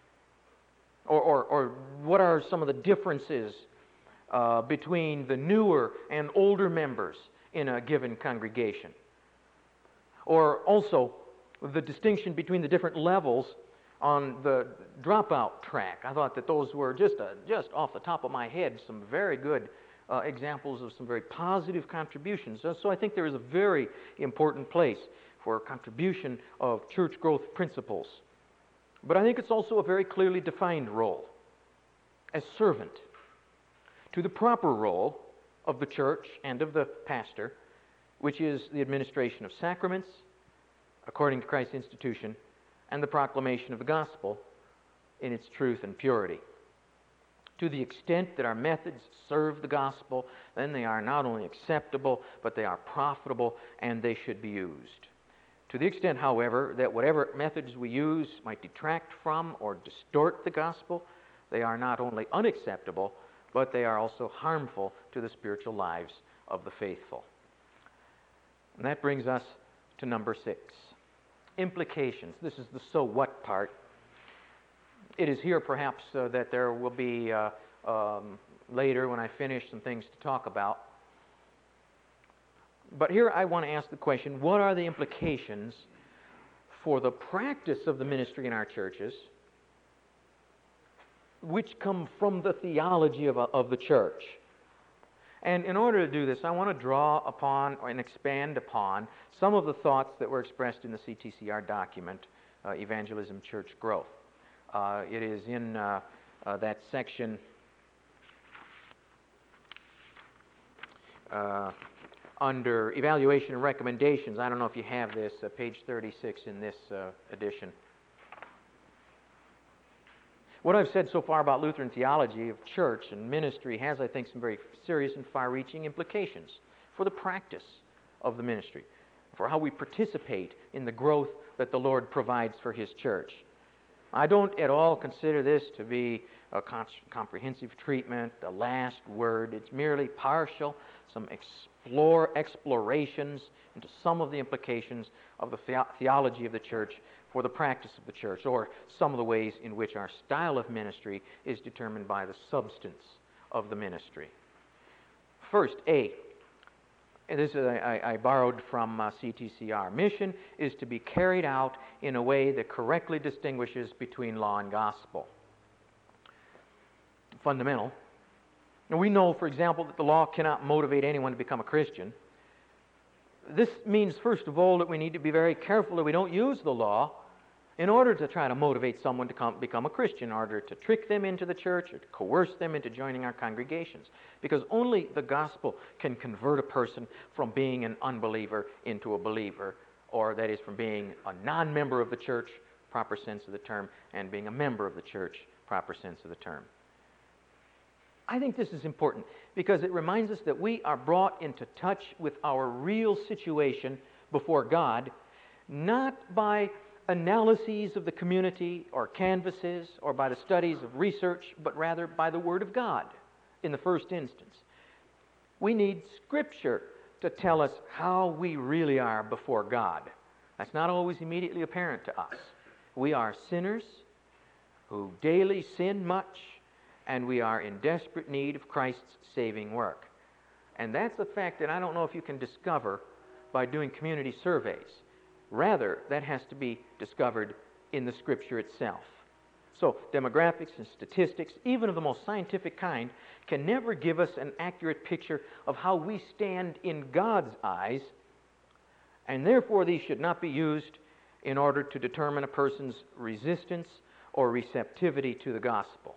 Or what are some of the differences between the newer and older members in a given congregation? Or also the distinction between the different levels on the dropout track. I thought that those were just off the top of my head some very good examples of some very positive contributions. So I think there is a very important place for contribution of church growth principles. But I think it's also a very clearly defined role as servant to the proper role of the church and of the pastor, which is the administration of sacraments according to Christ's institution and the proclamation of the gospel in its truth and purity. To the extent that our methods serve the gospel, then they are not only acceptable, but they are profitable and they should be used. To the extent, however, that whatever methods we use might detract from or distort the gospel, they are not only unacceptable, but they are also harmful to the spiritual lives of the faithful. And that brings us to number 6. Implications. This is the so what part. It is here perhaps that there will be later when I finish some things to talk about. But here I want to ask the question, what are the implications for the practice of the ministry in our churches which come from the theology of the church? And in order to do this, I want to draw upon and expand upon some of the thoughts that were expressed in the CTCR document, Evangelism Church Growth. It is in that section under Evaluation and Recommendations. I don't know if you have this, page 36 in this edition. What I've said so far about Lutheran theology of church and ministry has, I think, some very serious and far-reaching implications for the practice of the ministry, for how we participate in the growth that the Lord provides for His church. I don't at all consider this to be a comprehensive treatment, the last word. It's merely partial, some explorations into some of the implications of the theology of the church for the practice of the church, or some of the ways in which our style of ministry is determined by the substance of the ministry. First, A. And this I borrowed from CTCR. Mission is to be carried out in a way that correctly distinguishes between law and gospel. Fundamental. Now, we know, for example, that the law cannot motivate anyone to become a Christian. This means, first of all, that we need to be very careful that we don't use the law in order to try to motivate someone to become a Christian, in order to trick them into the church or to coerce them into joining our congregations. Because only the gospel can convert a person from being an unbeliever into a believer, or that is, from being a non-member of the church, proper sense of the term, and being a member of the church, proper sense of the term. I think this is important because it reminds us that we are brought into touch with our real situation before God, not by analyses of the community or canvases or by the studies of research, but rather by the Word of God in the first instance. We need Scripture to tell us how we really are before God. That's not always immediately apparent to us. We are sinners who daily sin much, and we are in desperate need of Christ's saving work. And that's a fact that I don't know if you can discover by doing community surveys. Rather, that has to be discovered in the Scripture itself. So, demographics and statistics, even of the most scientific kind, can never give us an accurate picture of how we stand in God's eyes, and therefore these should not be used in order to determine a person's resistance or receptivity to the gospel.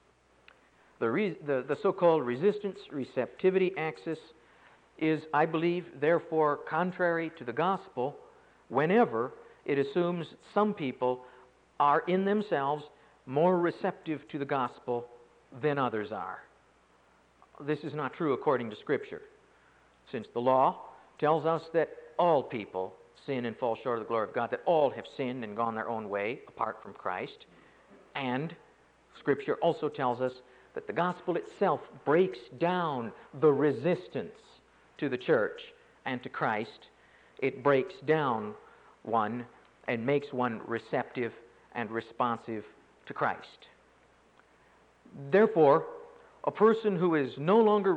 The so-called resistance-receptivity axis is, I believe, therefore contrary to the gospel whenever it assumes some people are in themselves more receptive to the gospel than others are. This is not true according to Scripture, since the law tells us that all people sin and fall short of the glory of God, that all have sinned and gone their own way apart from Christ. And Scripture also tells us that the gospel itself breaks down the resistance to the church and to Christ. It breaks down one and makes one receptive and responsive to Christ. Therefore, a person who is no longer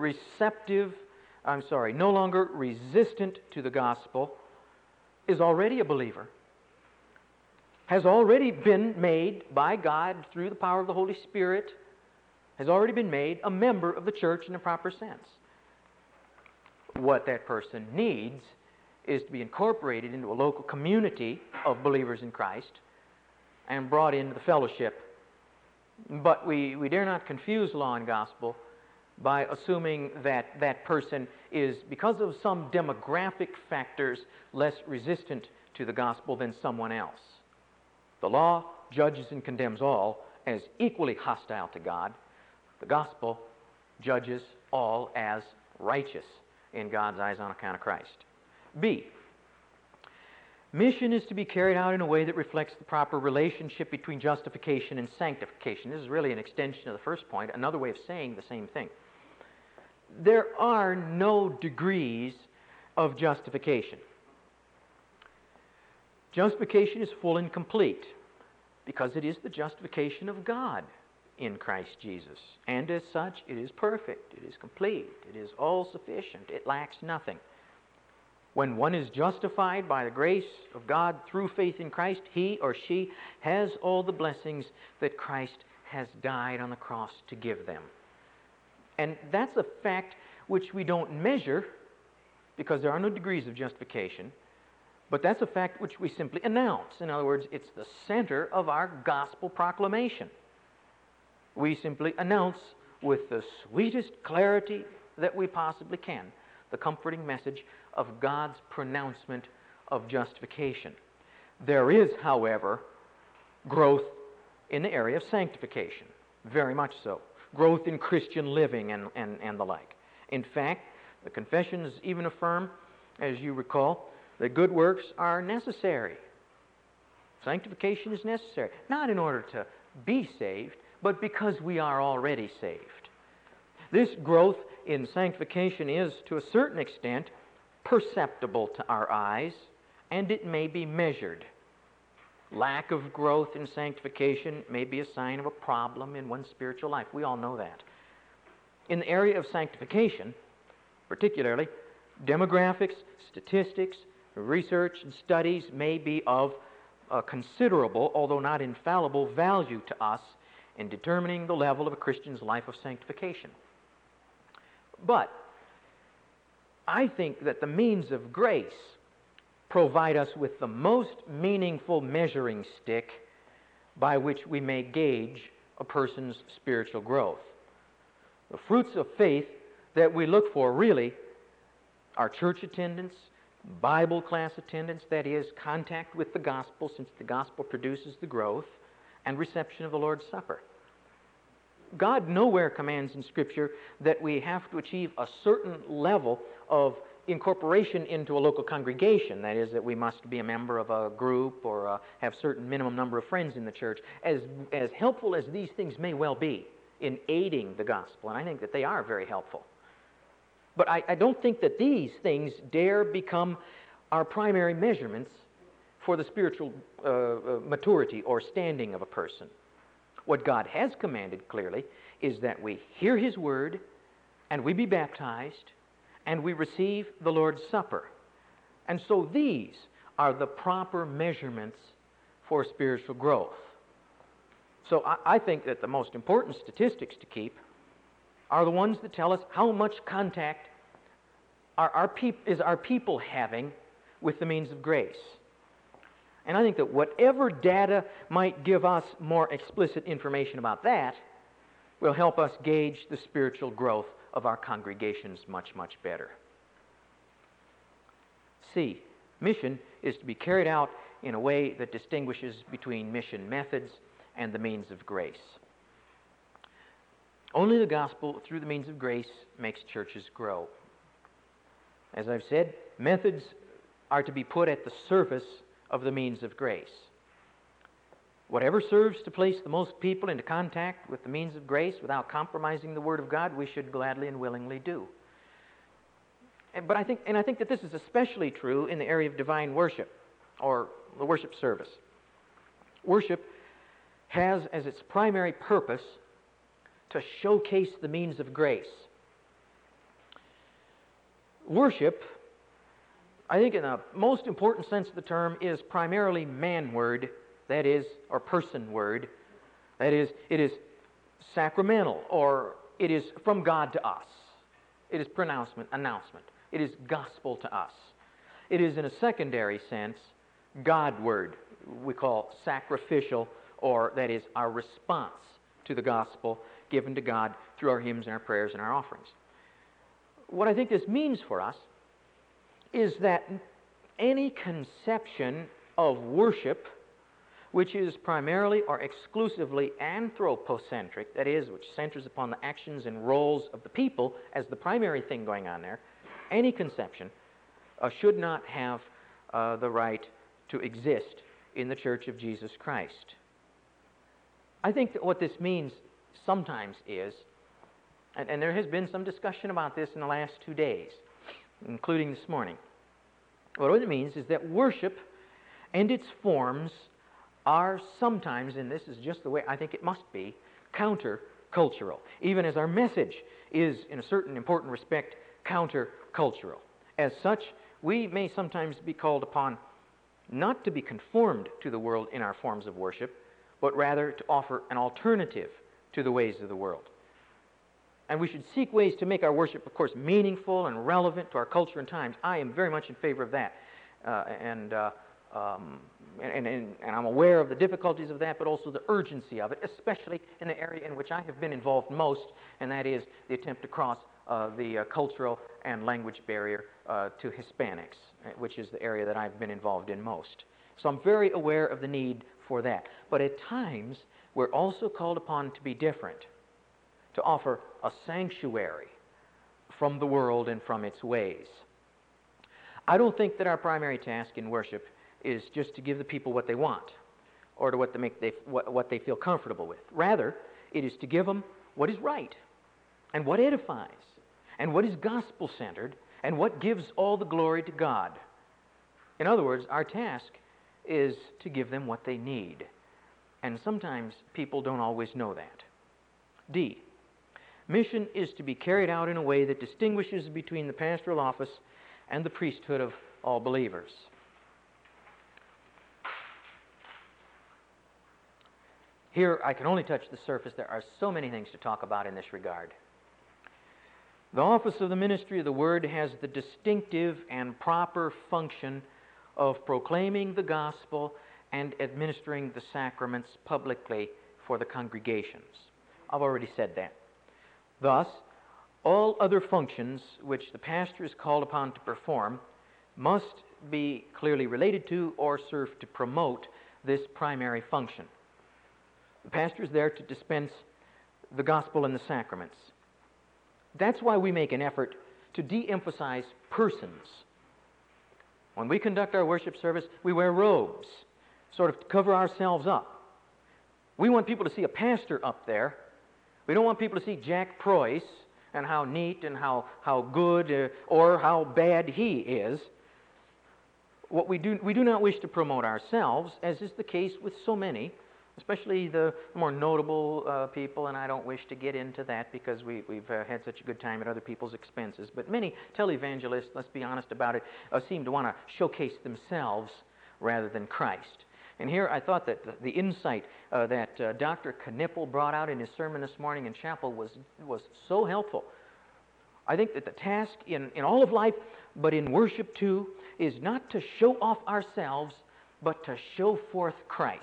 no longer resistant to the gospel is already a believer. has already been made by God through the power of the Holy Spirit, has already been made a member of the church in a proper sense. What that person needs is to be incorporated into a local community of believers in Christ and brought into the fellowship. But we dare not confuse law and gospel by assuming that that person is, because of some demographic factors, less resistant to the gospel than someone else. The law judges and condemns all as equally hostile to God. The gospel judges all as righteous in God's eyes on account of Christ. B, mission is to be carried out in a way that reflects the proper relationship between justification and sanctification. This is really an extension of the first point, another way of saying the same thing. There are no degrees of justification. Justification is full and complete because it is the justification of God in Christ Jesus. And as such, it is perfect, it is complete, it is all sufficient, it lacks nothing. When one is justified by the grace of God through faith in Christ, he or she has all the blessings that Christ has died on the cross to give them. And that's a fact which we don't measure because there are no degrees of justification, but that's a fact which we simply announce. In other words, it's the center of our gospel proclamation. We simply announce with the sweetest clarity that we possibly can the comforting message of God's pronouncement of justification. There is, however, growth in the area of sanctification, very much so. Growth in Christian living and the like. In fact, the confessions even affirm, as you recall, that good works are necessary. Sanctification is necessary, not in order to be saved, but because we are already saved. This growth in sanctification is, to a certain extent, perceptible to our eyes, and it may be measured. Lack of growth in sanctification may be a sign of a problem in one's spiritual life. We all know that. In the area of sanctification, particularly, demographics, statistics, research and studies may be of considerable, although not infallible, value to us in determining the level of a Christian's life of sanctification. But I think that the means of grace provide us with the most meaningful measuring stick by which we may gauge a person's spiritual growth. The fruits of faith that we look for really are church attendance, Bible class attendance, that is, contact with the gospel, since the gospel produces the growth, and reception of the Lord's Supper. God nowhere commands in Scripture that we have to achieve a certain level of incorporation into a local congregation, that is, that we must be a member of a group or have certain minimum number of friends in the church. As helpful as these things may well be in aiding the gospel, and I think that they are very helpful, but I don't think that these things dare become our primary measurements for the spiritual maturity or standing of a person. What God has commanded clearly is that we hear His Word and we be baptized and we receive the Lord's Supper. And so these are the proper measurements for spiritual growth. So I think that the most important statistics to keep are the ones that tell us how much contact is our people having with the means of grace. And I think that whatever data might give us more explicit information about that will help us gauge the spiritual growth of our congregations much, much better. C, mission is to be carried out in a way that distinguishes between mission methods and the means of grace. Only the gospel through the means of grace makes churches grow. As I've said, methods are to be put at the service of the means of grace. Whatever serves to place the most people into contact with the means of grace without compromising the Word of God, we should gladly and willingly do. But I think that this is especially true in the area of divine worship, or the worship service. Worship has as its primary purpose to showcase the means of grace. Worship, I think in the most important sense of the term, is primarily manward that is, or person word, that is, it is sacramental, or it is from God to us. It is pronouncement, announcement. It is gospel to us. It is, in a secondary sense, God word, we call sacrificial, or that is our response to the gospel given to God through our hymns and our prayers and our offerings. What I think this means for us is that any conception of worship which is primarily or exclusively anthropocentric, that is, which centers upon the actions and roles of the people as the primary thing going on there, any conception should not have the right to exist in the Church of Jesus Christ. I think that what this means sometimes is, and there has been some discussion about this in the last 2 days, including this morning. What it means is that worship and its forms are sometimes, and this is just the way I think it must be, counter-cultural, even as our message is, in a certain important respect, counter-cultural. As such, we may sometimes be called upon not to be conformed to the world in our forms of worship, but rather to offer an alternative to the ways of the world. And we should seek ways to make our worship, of course, meaningful and relevant to our culture and times. I am very much in favor of that. And I'm aware of the difficulties of that, but also the urgency of it, especially in the area in which I have been involved most, and that is the attempt to cross the cultural and language barrier to Hispanics, which is the area that I've been involved in most. So I'm very aware of the need for that. But at times, we're also called upon to be different, to offer a sanctuary from the world and from its ways. I don't think that our primary task in worship is just to give the people what they want or to what they feel comfortable with. Rather, it is to give them what is right and what edifies and what is gospel-centered and what gives all the glory to God. In other words, our task is to give them what they need. And sometimes people don't always know that. D, mission is to be carried out in a way that distinguishes between the pastoral office and the priesthood of all believers. Here, I can only touch the surface. There are so many things to talk about in this regard. The office of the ministry of the Word has the distinctive and proper function of proclaiming the gospel and administering the sacraments publicly for the congregations. I've already said that. Thus, all other functions which the pastor is called upon to perform must be clearly related to or serve to promote this primary function. The pastor is there to dispense the gospel and the sacraments. That's why we make an effort to de-emphasize persons. When we conduct our worship service, we wear robes, sort of to cover ourselves up. We want people to see a pastor up there. We don't want people to see Jack Preuss and how neat and how good or how bad he is. What we do not wish to promote ourselves, as is the case with so many, especially the more notable people, and I don't wish to get into that because we've had such a good time at other people's expenses. But many televangelists, let's be honest about it, seem to want to showcase themselves rather than Christ. And here I thought that the insight that Dr. Knippel brought out in his sermon this morning in chapel was so helpful. I think that the task in all of life, but in worship too, is not to show off ourselves, but to show forth Christ.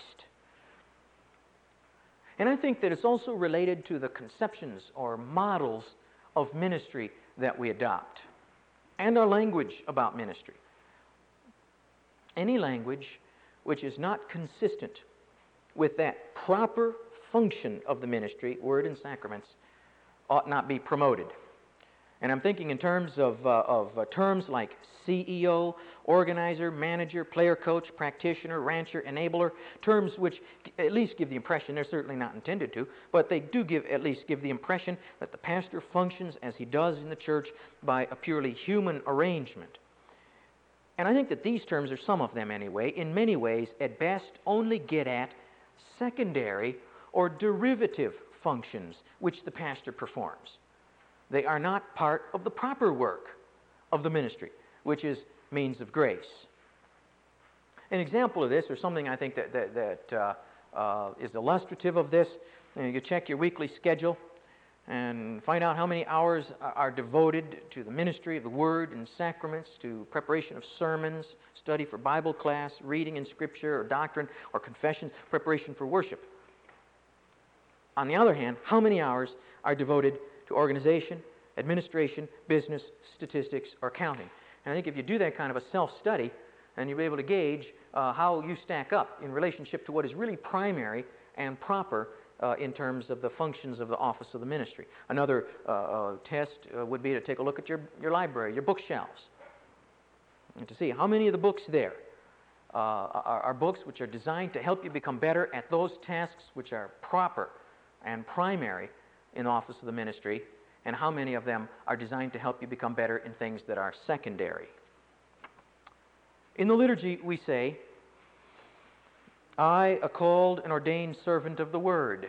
And I think that it's also related to the conceptions or models of ministry that we adopt and our language about ministry. Any language which is not consistent with that proper function of the ministry, word and sacraments, ought not be promoted. And I'm thinking in terms of terms like CEO, organizer, manager, player coach, practitioner, rancher, enabler, terms which at least give the impression, they're certainly not intended to, but they do at least give the impression that the pastor functions as he does in the church by a purely human arrangement. And I think that these terms, or some of them anyway, in many ways at best only get at secondary or derivative functions which the pastor performs. They are not part of the proper work of the ministry, which is means of grace. An example of this, or something I think that is illustrative of this, you check your weekly schedule and find out how many hours are devoted to the ministry of the Word and sacraments, to preparation of sermons, study for Bible class, reading in Scripture or doctrine or confession, preparation for worship. On the other hand, how many hours are devoted to organization, administration, business, statistics, or accounting? And I think if you do that kind of a self-study, then you'll be able to gauge how you stack up in relationship to what is really primary and proper in terms of the functions of the office of the ministry. Another test would be to take a look at your library, your bookshelves, and to see how many of the books there are books which are designed to help you become better at those tasks which are proper and primary in the office of the ministry, and how many of them are designed to help you become better in things that are secondary. In the liturgy, we say, I, a called and ordained servant of the Word,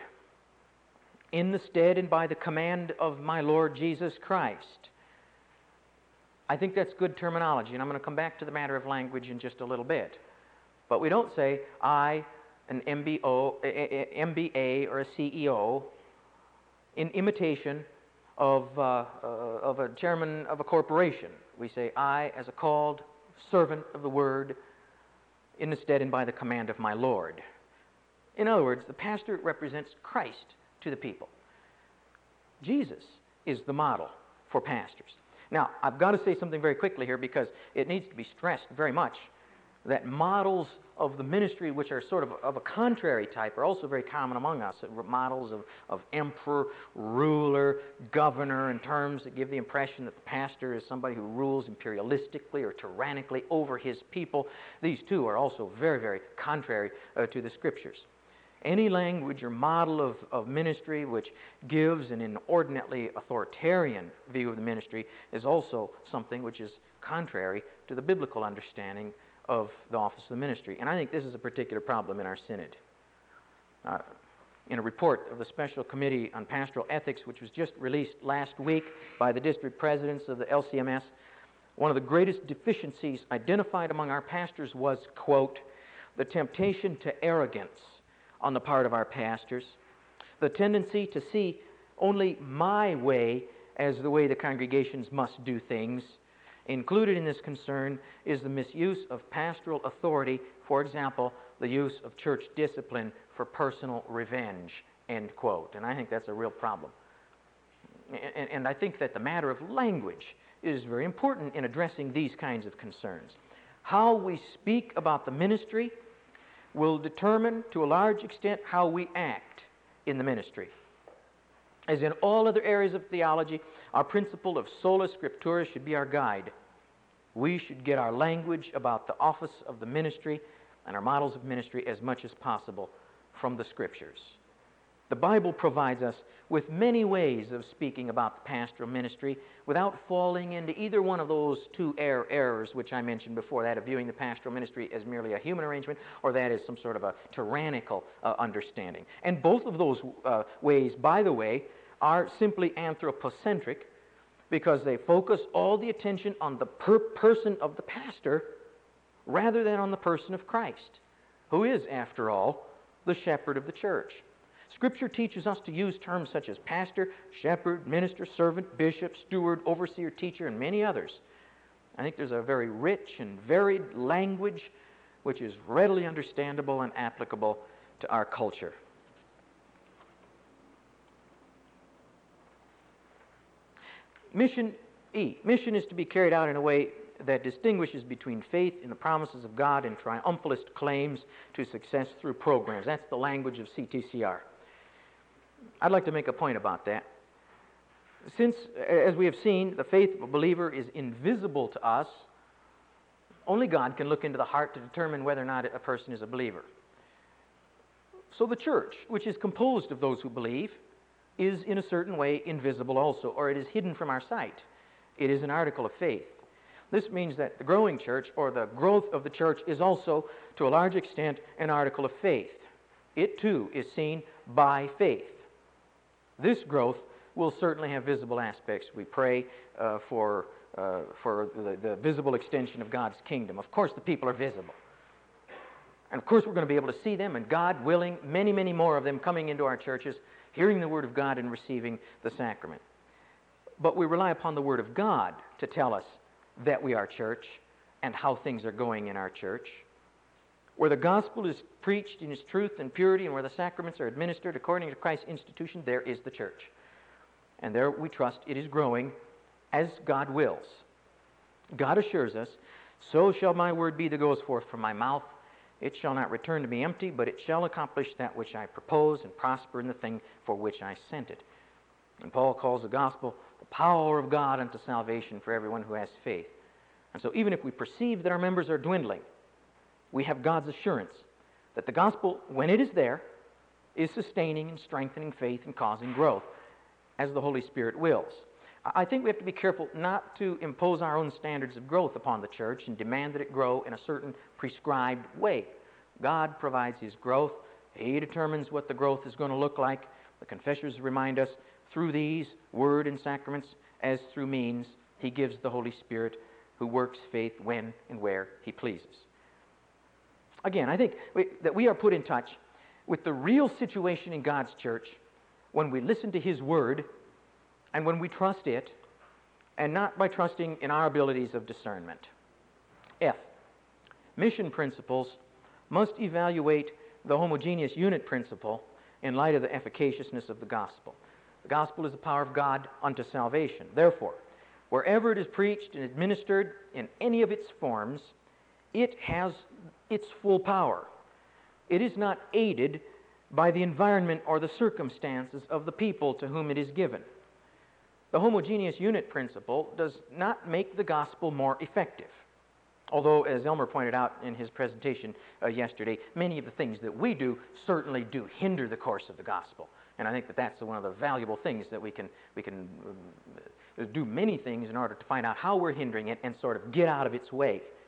in the stead and by the command of my Lord Jesus Christ. I think that's good terminology, and I'm going to come back to the matter of language in just a little bit. But we don't say, I, an MBA or a CEO, in imitation of a chairman of a corporation. We say, I, as a called servant of the Word, in the stead and by the command of my Lord. In other words, the pastor represents Christ to the people. Jesus is the model for pastors. Now, I've got to say something very quickly here because it needs to be stressed very much that models of the ministry which are sort of a contrary type are also very common among us. Models of emperor, ruler, governor, in terms that give the impression that the pastor is somebody who rules imperialistically or tyrannically over his people. These too are also very, very contrary to the Scriptures. Any language or model of ministry which gives an inordinately authoritarian view of the ministry is also something which is contrary to the biblical understanding of the office of the ministry. And I think this is a particular problem in our synod. In a report of the Special Committee on Pastoral Ethics, which was just released last week by the district presidents of the LCMS, one of the greatest deficiencies identified among our pastors was, quote, the temptation to arrogance on the part of our pastors, the tendency to see only my way as the way the congregations must do things. Included in this concern is the misuse of pastoral authority, for example, the use of church discipline for personal revenge, end quote. And I think that's a real problem. And I think that the matter of language is very important in addressing these kinds of concerns. How we speak about the ministry will determine to a large extent how we act in the ministry. As in all other areas of theology, our principle of sola scriptura should be our guide. We should get our language about the office of the ministry and our models of ministry as much as possible from the Scriptures. The Bible provides us with many ways of speaking about the pastoral ministry without falling into either one of those two errors which I mentioned before, that of viewing the pastoral ministry as merely a human arrangement or that as some sort of a tyrannical understanding. And both of those ways, by the way, are simply anthropocentric because they focus all the attention on the person of the pastor rather than on the person of Christ, who is, after all, the shepherd of the church. Scripture teaches us to use terms such as pastor, shepherd, minister, servant, bishop, steward, overseer, teacher, and many others. I think there's a very rich and varied language which is readily understandable and applicable to our culture. Mission E. Mission is to be carried out in a way that distinguishes between faith in the promises of God and triumphalist claims to success through programs. That's the language of CTCR. I'd like to make a point about that. Since, as we have seen, the faith of a believer is invisible to us, only God can look into the heart to determine whether or not a person is a believer. So the church, which is composed of those who believe, is in a certain way invisible also, or it is hidden from our sight. It is an article of faith. This means that the growing church, or the growth of the church, is also, to a large extent, an article of faith. It too is seen by faith. This growth will certainly have visible aspects. We pray for the visible extension of God's kingdom. Of course, the people are visible. And of course, we're going to be able to see them, and God willing, many, many more of them coming into our churches, hearing the Word of God and receiving the sacrament. But we rely upon the Word of God to tell us that we are church and how things are going in our church. Where the gospel is preached in its truth and purity, and where the sacraments are administered according to Christ's institution, there is the church. And there we trust it is growing as God wills. God assures us, "So shall my word be that goes forth from my mouth. It shall not return to me empty, but it shall accomplish that which I propose and prosper in the thing for which I sent it." And Paul calls the gospel the power of God unto salvation for everyone who has faith. And so even if we perceive that our members are dwindling, we have God's assurance that the gospel, when it is there, is sustaining and strengthening faith and causing growth as the Holy Spirit wills. I think we have to be careful not to impose our own standards of growth upon the church and demand that it grow in a certain prescribed way. God provides His growth. He determines what the growth is going to look like. The confessors remind us through these word and sacraments, as through means, He gives the Holy Spirit who works faith when and where He pleases. Again, I think that we are put in touch with the real situation in God's church when we listen to His Word and when we trust it, and not by trusting in our abilities of discernment. F. Mission principles must evaluate the homogeneous unit principle in light of the efficaciousness of the gospel. The gospel is the power of God unto salvation. Therefore, wherever it is preached and administered in any of its forms, it has its full power. It is not aided by the environment or the circumstances of the people to whom it is given. The homogeneous unit principle does not make the gospel more effective. Although, as Elmer pointed out in his presentation yesterday, many of the things that we do certainly do hinder the course of the gospel. And I think that that's one of the valuable things, that we can do many things in order to find out how we're hindering it and sort of get out of its way